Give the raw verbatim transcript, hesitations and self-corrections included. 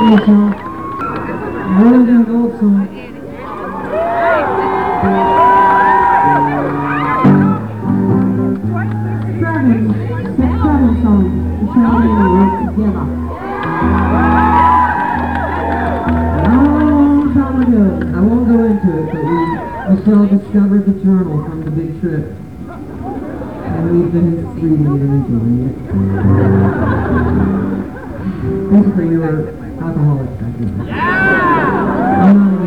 Thanks, y'all. Rolling Down Gold song. Traveling, the travel song. The traveling we wrote together. A long time ago, I won't go into it, but we, Michelle discovered the journal from the big trip. And we've been reading it and enjoying it. Basically, we were alcoholics back then. I'm not